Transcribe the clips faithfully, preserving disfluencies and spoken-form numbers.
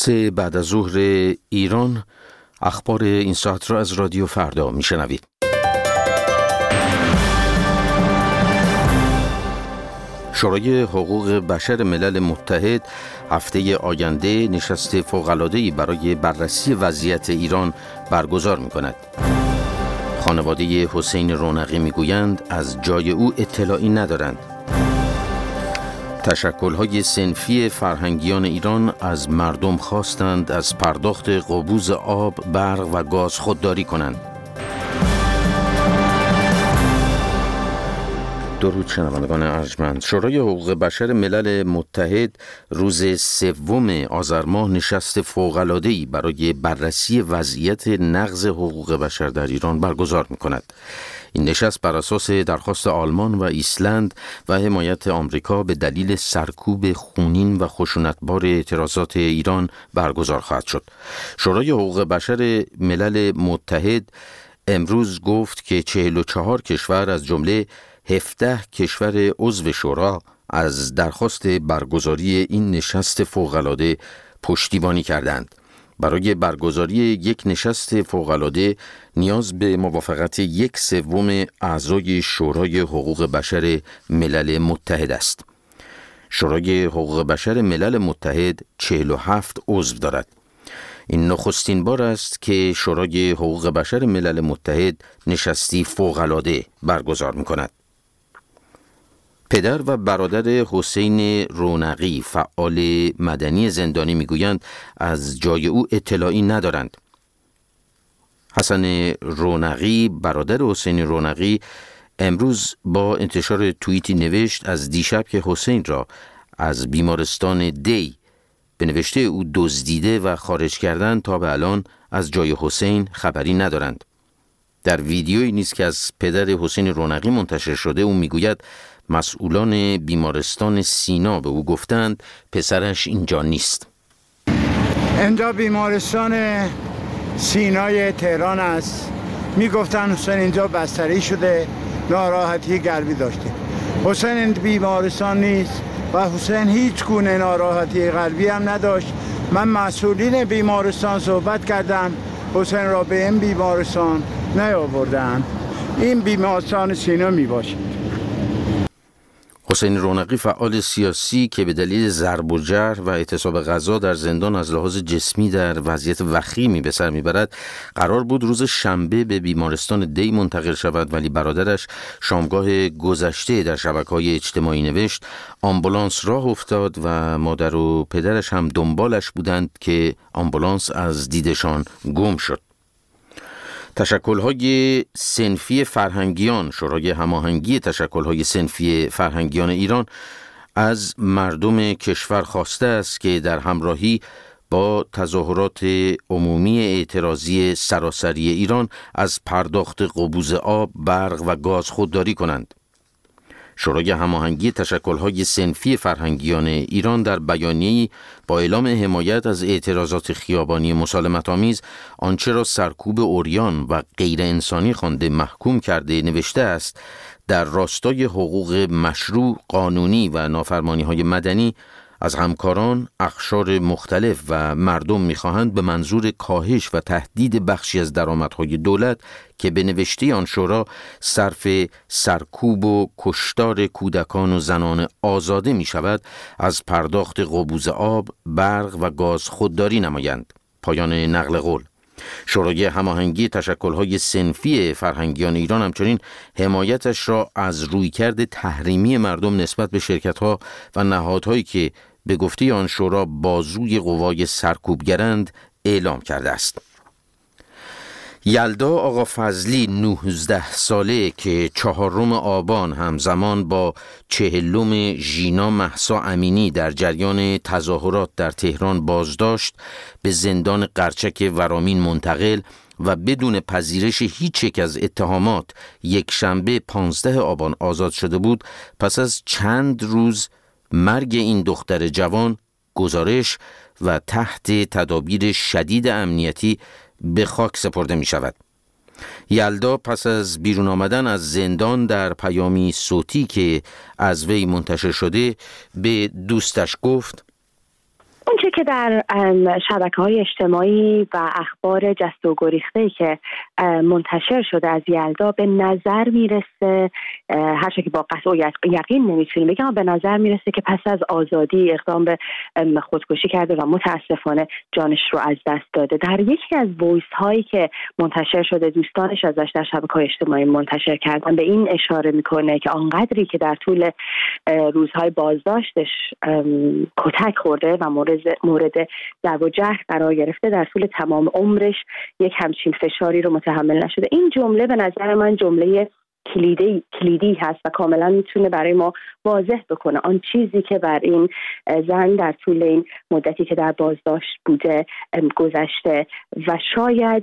سه بعد از ظهر ایران، اخبار این ساعت را از رادیو فردا میشنوید. شورای حقوق بشر ملل متحد هفته آینده نشست فوق‌العاده‌ای برای بررسی وضعیت ایران برگزار می‌کند. خانواده حسین رونقی می‌گویند از جای او اطلاعی ندارند. تشکل‌های صنفی فرهنگیان ایران از مردم خواستند از پرداخت قبوز آب، برق و گاز خودداری کنند. درود شنوندگان ارجمند. شورای حقوق بشر ملل متحد روز سوم آذر ماه نشست فوق‌العاده‌ای برای بررسی وضعیت نقض حقوق بشر در ایران برگزار می‌کند. این نشست بر اساس درخواست آلمان و ایسلند و حمایت آمریکا به دلیل سرکوب خونین و خشونتبار اعتراضات ایران برگزار خواهد شد. شورای حقوق بشر ملل متحد امروز گفت که چهل و چهار کشور از جمله هفده کشور عضو شورا از درخواست برگزاری این نشست فوق‌العاده پشتیبانی کردند. برای برگزاری یک نشست فوق‌العاده نیاز به موافقت یک سوم اعضای شورای حقوق بشر ملل متحد است. شورای حقوق بشر ملل متحد چهل و هفت عضو دارد. این نخستین بار است که شورای حقوق بشر ملل متحد نشستی فوق‌العاده برگزار می‌کند. پدر و برادر حسین رونقی، فعال مدنی زندانی، میگویند از جای او اطلاعی ندارند. حسن رونقی، برادر حسین رونقی، امروز با انتشار توییتی نوشت از دیشب که حسین را از بیمارستان دی به نوشته او دزدیده و خارج کردند تا به الان از جای حسین خبری ندارند. در ویدیویی نیز که از پدر حسین رونقی منتشر شده او میگوید مسئولان بیمارستان سینا به او گفتند پسرش اینجا نیست. اینجا بیمارستان سینای تهران است. میگفتن حسین اینجا بستری شده، ناراحتی قلبی داشته. حسین این بیمارستان نیست و حسین هیچ گونه ناراحتی قلبی هم نداشت. من مسئولین بیمارستان صحبت کردم، حسین را به این بیمارستان نیاوردن. این بیمارستان سینا می باشه. حسین رونقی، فعال سیاسی که به دلیل ضرب و جرح و اعتصاب غذا در زندان از لحاظ جسمی در وضعیت وخیمی به سر میبرد، قرار بود روز شنبه به بیمارستان دی منتقل شود، ولی برادرش شامگاه گذشته در شبکه‌های اجتماعی نوشت آمبولانس راه افتاد و مادر و پدرش هم دنبالش بودند که آمبولانس از دیدشان گم شد. تشکل‌های صنفی فرهنگیان، شورای هماهنگی تشکل‌های صنفی فرهنگیان ایران از مردم کشور خواسته است که در همراهی با تظاهرات عمومی اعتراضی سراسری ایران از پرداخت قبوز آب، برق و گاز خودداری کنند. شورای هماهنگی تشکل‌های صنفی فرهنگیان ایران در بیانیه‌ای با اعلام حمایت از اعتراضات خیابانی مسالمت‌آمیز آنچه را سرکوب عریان و غیر انسانی خوانده محکوم کرده نوشته است در راستای حقوق مشروع، قانونی و نافرمانی‌های مدنی از همکاران، اقشار مختلف و مردم می‌خواهند به منظور کاهش و تهدید بخشی از درآمدهای دولت که به نوشته آن شورا صرف سرکوب و کشتار کودکان و زنان آزاده می‌شود، از پرداخت قبوز آب، برق و گاز خودداری نمایند. پایان نقل قول. شورای هماهنگی تشکل‌های صنفی فرهنگیان ایران همچنین حمایتش را از رویکرد تحریمی مردم نسبت به شرکت‌ها و نهادهایی که به گفته آن شورا بازوی قوای سرکوبگرند اعلام کرده است. یلدا آقا فضلی، نوزده ساله که چهارم آبان همزمان با چهلم ژینا مهسا امینی در جریان تظاهرات در تهران بازداشت، به زندان قرچک ورامین منتقل و بدون پذیرش هیچ یک از اتهامات یک شنبه پانزده آبان آزاد شده بود، پس از چند روز مرگ این دختر جوان گزارش و تحت تدابیر شدید امنیتی به خاک سپرده می شود. یلدا پس از بیرون آمدن از زندان در پیامی صوتی که از وی منتشر شده به دوستش گفت: اونچه که در شبکه‌های اجتماعی و اخبار جست و گریخته‌ای که منتشر شده از یلدا به نظر میرسه، هر چه که با قطع و یقین نمیتونیم بگم، به نظر میرسه که پس از آزادی اقدام به خودکشی کرده و متاسفانه جانش رو از دست داده. در یکی از وایس هایی که منتشر شده دوستانش ازش در شبکه‌های اجتماعی منتشر کردن به این اشاره میکنه که آنقدری که در طول روزهای بازداشتش کتک خورده و مورد مورد ضرب و جرح قرار گرفته، در طول تمام عمرش یک همچین فشاری رو متحمل نشده. این جمله به نظر من جمله کلیدی کلیدی هست و کاملا میتونه برای ما واضح بکنه آن چیزی که بر این زن در طول این مدتی که در بازداشت بوده گذشته و شاید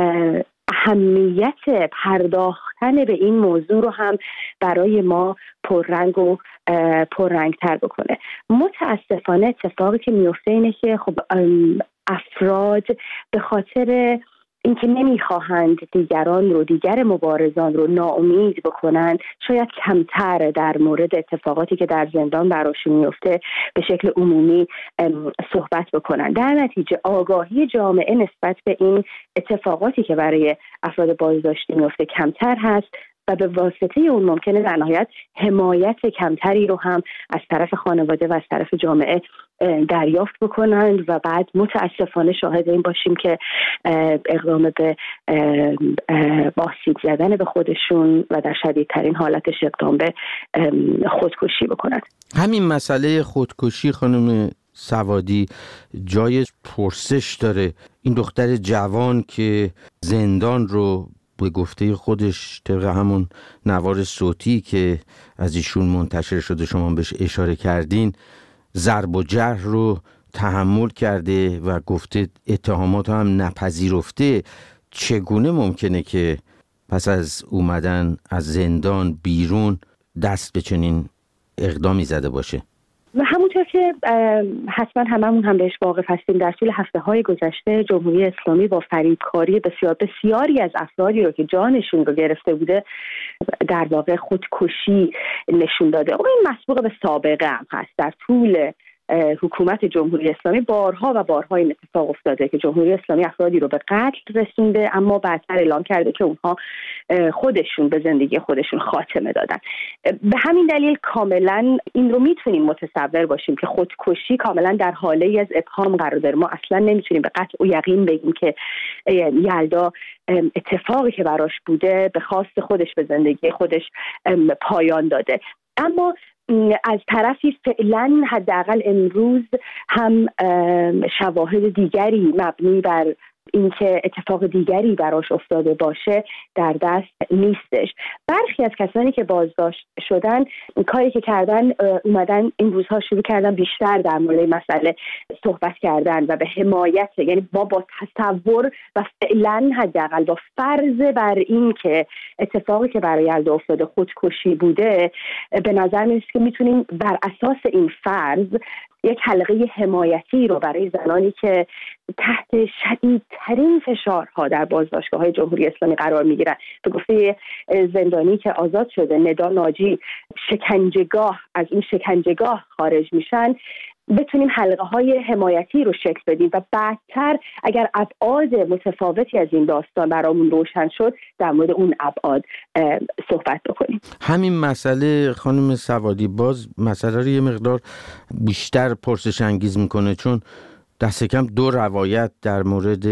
اهمیت پرداختن به این موضوع رو هم برای ما پررنگ و پررنگتر بکنه. متاسفانه اتفاقی که میفته اینه که خب افراد به خاطر اینکه نمیخواهند دیگران رو دیگر مبارزان رو ناامید بکنن، شاید کمتر در مورد اتفاقاتی که در زندان براشون میفته به شکل عمومی صحبت بکنن. در نتیجه آگاهی جامعه نسبت به این اتفاقاتی که برای افراد بازداشتی میفته کمتر هست و به واسطه اون ممکنه در نهایت حمایت کمتری رو هم از طرف خانواده و از طرف جامعه دریافت بکنند و بعد متاسفانه شاهد این باشیم که اقدام به آسیب زدن به خودشون و در شدیدترین حالتش اقدام به خودکشی بکنند. همین مسئله خودکشی خانم سوادی جای پرسش داره. این دختر جوان که زندان رو به گفته خودش طبق همون نوار صوتی که از ایشون منتشر شده شما بهش اشاره کردین ضرب و جرح رو تحمل کرده و گفته اتهامات هم نپذیرفته، چگونه ممکنه که پس از اومدن از زندان بیرون دست به چنین اقدامی زده باشه؟ و همونطور که حتما هممون هم بهش واقف هستیم، در طول هفته های گذشته جمهوری اسلامی با فریبکاری بسیار بسیاری از افرادی رو که جانشون رو گرفته بوده در واقع خودکشی نشون داده. و این مسبوق به سابقه هم هست. در طول حکومت جمهوری اسلامی بارها و بارها این اتفاق افتاده که جمهوری اسلامی افرادی رو به قتل رسونده اما بعدتر اعلام کرده که اونها خودشون به زندگی خودشون خاتمه دادن. به همین دلیل کاملا این رو میتونیم متصور باشیم که خودکشی کاملا در حاله از ابهام قرار داره. ما اصلا نمیتونیم به قطع و یقین بگیم که یلدا اتفاقی که براش بوده به خواست خودش به زندگی خودش پایان داده. اما از طرفی فعلا حداقل امروز هم شواهد دیگری مبنی بر اینکه اتفاق دیگری براش افتاده باشه در دست نیستش. برخی از کسانی که بازداشت شدن کاری که کردن اومدن این روزها شروع کردن بیشتر در مورد مسئله صحبت کردن و به حمایت، یعنی با با تصور و فعلا حداقل با فرض بر این که اتفاقی که برای یلدا افتاده خودکشی بوده، به نظر میاد که میتونیم بر اساس این فرض یک حلقه حمایتی رو برای زنانی که تحت شدیدترین فشارها در بازداشتگاه‌های جمهوری اسلامی قرار میگیرن، به گفته زندانی که آزاد شده ندا ناجی، شکنجهگاه از این شکنجهگاه خارج میشن، بتونیم حلقه های حمایتی رو شکل بدیم و بعدتر اگر ابعاد متفاوتی از این داستان برامون روشن شد در مورد اون ابعاد صحبت بکنیم. همین مسئله خانم سوادی باز مسئله رو یه مقدار بیشتر پرسش انگیز میکنه، چون دست کم دو روایت در مورد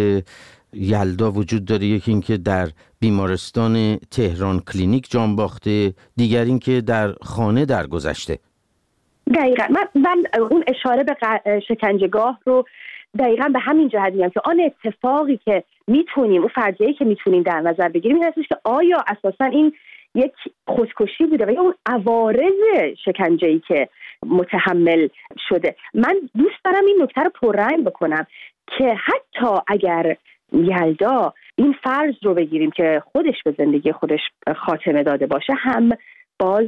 یلدا وجود داره. یکی این که در بیمارستان تهران کلینیک جان باخته، دیگر این که در خانه درگذشته. دقیقا من, من اون اشاره به شکنجهگاه رو دقیقا به همین جهت میگم که آن اتفاقی که میتونیم، اون فرضیه‌ای که میتونیم در نظر بگیریم این هستش که آیا اساسا این یک خودکشی بوده و یا اون عوارض شکنجه‌ای که متحمل شده. من دوست دارم این نکته رو پررنگ بکنم که حتی اگر یلدا این فرض رو بگیریم که خودش به زندگی خودش خاتمه داده باشه، هم باز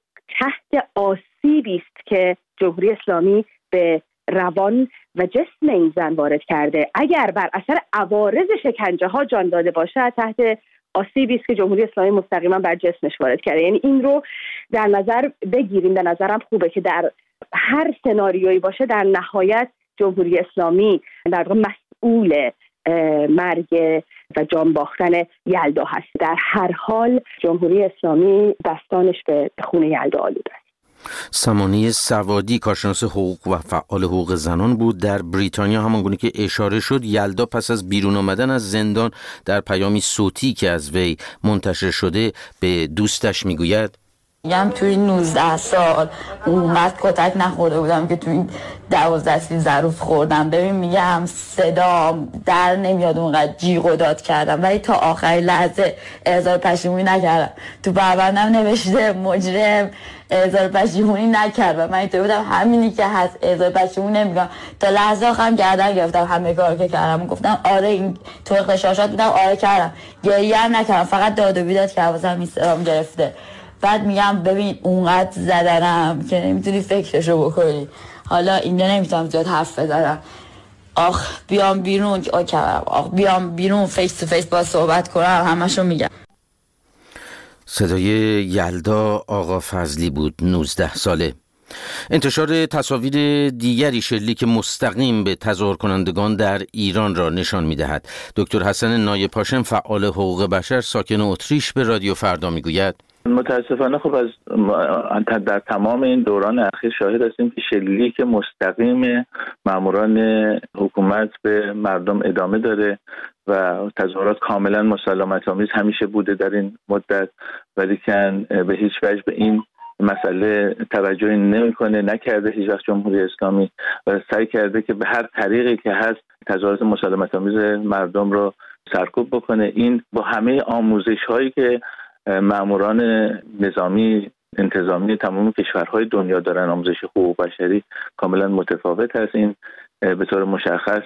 تحت آسیبی است که جمهوری اسلامی به روان و جسم این زن وارد کرده. اگر بر اثر عوارض شکنجه ها جان داده باشه، تحت آسیبی است که جمهوری اسلامی مستقیما بر جسمش وارد کرده. یعنی این رو در نظر بگیریم. به نظرم خوبه که در هر سناریویی باشه در نهایت جمهوری اسلامی در واقع مسئول مرگ و جان باختن یلدا هست. در هر حال جمهوری اسلامی دستانش به خون یلدا آلوده است. سمانه سوادی کارشناس حقوق و فعال حقوق زنان بود. در بریتانیا همانگونه که اشاره شد، یلدا پس از بیرون آمدن از زندان در پیامی صوتی که از وی منتشر شده به دوستش میگوید: میگم توی این نوزده سال اونقدر کتک نخورده بودم که توی این دوازده سیزده روز خوردم. ببین میگم صدام در نمیاد، اونقدر جیغ و داد کردم ولی تا آخر لحظه اظهار پشیمونی نکردم. تو پرونده‌ام نوشته مجرم اظهار پشیمونی نکرد و من اینطور بودم همینی که هست، اظهار پشیمونی نمیگم. تا لحظه آخرم گردن گرفتم همه کار که کردم، گفتم آره این تو قشاشات بودم، آره کردم، گریه هم نکردم، فقط داد و بیداد که حواسم ایستادم گرفته. بعد میگم ببین اونقدر زدنم که نمیتونی فکرشو بکنی. حالا اینجا نمیتونم زیاد حرف بزنم. آخ بیام بیرون که آخ آخ بیام بیرون فیس تو فیس با صحبت کنم همشو میگم. صدای یلدا آقا فضلی بود، نوزده ساله. انتشار تصاویر دیگری شلیک مستقیم به تظاهر کنندگان در ایران را نشان می‌دهد. دکتر حسن نایب هاشم فعال حقوق بشر ساکن اتریش به رادیو فردا میگوید: متاسفانه خب از در تمام این دوران اخیر شاهد هستیم که شلیک مستقیم ماموران حکومت به مردم ادامه داره و تظاهرات کاملا مسالمت آمیز همیشه بوده در این مدت، ولی که به هیچ وجه به این مسئله توجهی نمیکنه، نکرده هیچ وقت جمهوری اسلامی و سعی کرده که به هر طریقی که هست تظاهرات مسالمت آمیز مردم رو سرکوب بکنه. این با همه آموزش هایی که ماموران نظامی انتظامی تمام کشورهای دنیا دارن، آموزش حقوق بشری کاملا متفاوت هست. این به طور مشخص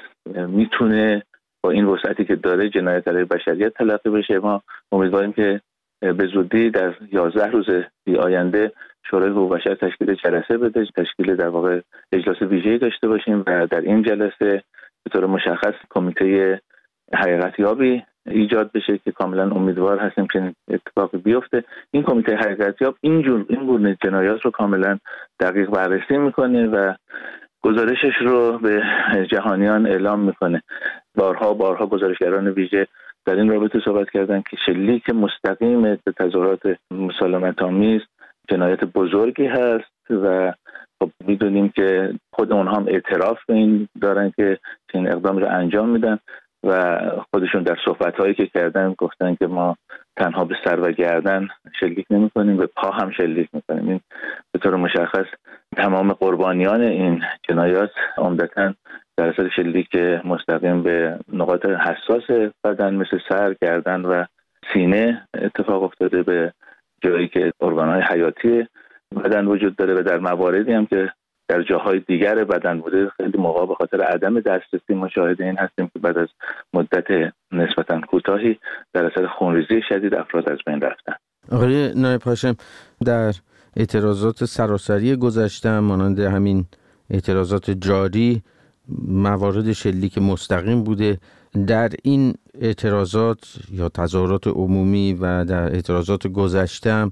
میتونه با این وسعتی که داره جنایت علیه بشریت تلقی بشه. ما امیدواریم که به زودی در یازده روز آینده شورای حقوق بشر تشکیل جلسه بده، تشکیل در واقع اجلاس ویژه‌ای داشته باشیم و در این جلسه به طور مشخص کمیته حقیقتیابی ایجاد بشه که کاملا امیدوار هستیم که اتفاقی بیفته. این کمیته حقیقتیاب اینجور این گونه جنایات رو کاملا دقیق بررسی میکنه و گزارشش رو به جهانیان اعلام میکنه. بارها بارها گزارشگران ویژه در این رابطه صحبت کردن که شلیک مستقیم به تظاهرات مسالمت آمیز جنایت بزرگی هست و خب میدونیم که خود اونها هم اعتراف به این دارن که این اقدام رو انجام میدن و خودشون در صحبت‌هایی که کردن گفتن که ما تنها به سر و گردن شلیک نمی‌کنیم، به پا هم شلیک می‌کنیم. این به طور مشخص تمام قربانیان این جنایات عمدتاً در اثر شلیک مستقیم به نقاط حساس بدن مثل سر، گردن و سینه اتفاق افتاده، به جایی که ارگان‌های حیاتی بدن وجود داره و در مواردی هم که در جاهای دیگر بدن بوده خیلی موقع به خاطر عدم دسترسی مشاهده این هستیم که بعد از مدت نسبتاً کوتاهی در اثر خونریزی شدید افراد از بین رفتن. آقای نایب هاشم، در اعتراضات سراسری گذشته مانند همین اعتراضات جاری موارد شلیک مستقیم بوده. در این اعتراضات یا تظاهرات عمومی و در اعتراضات گذشته هم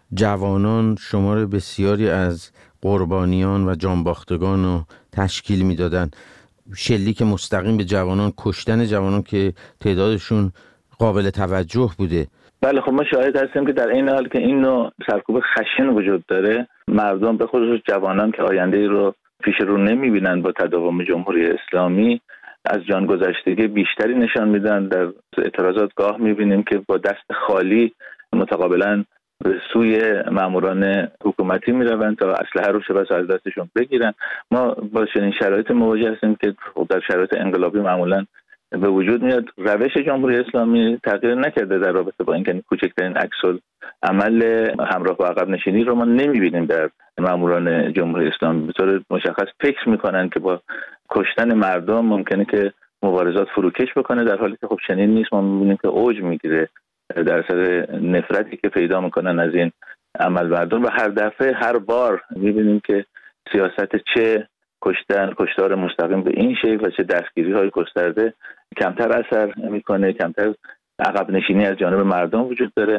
جوانان شمار بسیاری از قربانیان و جانباختگان رو تشکیل میدادن. شلیک مستقیم به جوانان، کشتن جوانان که تعدادشون قابل توجه بوده. بله خب ما شاهد هستیم که در این حال که این نوع سرکوب خشن وجود داره، مردم به خصوص جوانان که آینده رو پیش رو نمیبینن با تداوم جمهوری اسلامی از جان گذشتگی بیشتری نشان میدن. در اعتراضات گاه میبینیم که با دست خالی متقابلا به سوی ماموران حکومتی میروند تا اسلحه رو شبه از دستشون بگیرن. ما با چنین شرایط مواجه هستیم که در شرایط انقلابی معمولا به وجود میاد. روش جمهوری اسلامی تغییر نکرده در رابطه با اینکه کوچکترین عکس عمل همراه با عقب نشینی رو ما نمیبینیم در ماموران جمهوری اسلامی. به طور مشخص فکر میکنن که با کشتن مردم ممکنه که مبارزات فروکش بکنه، در حالی که خب چنین نیست. ما میبینیم که اوج میگیره در اثر نفرتی که پیدا میکنن از این عمل مردم و هر دفعه هر بار میبینیم که سیاست چه کشتن کشتار مستقیم به این شکل و چه دستگیری های گسترده کمتر اثر میکنه، کمتر عقب نشینی از جانب مردم وجود داره.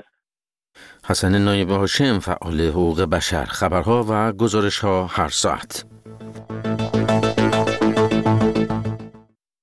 حسن نایب هاشم فعال حقوق بشر. خبرها و گزارش‌ها هر ساعت.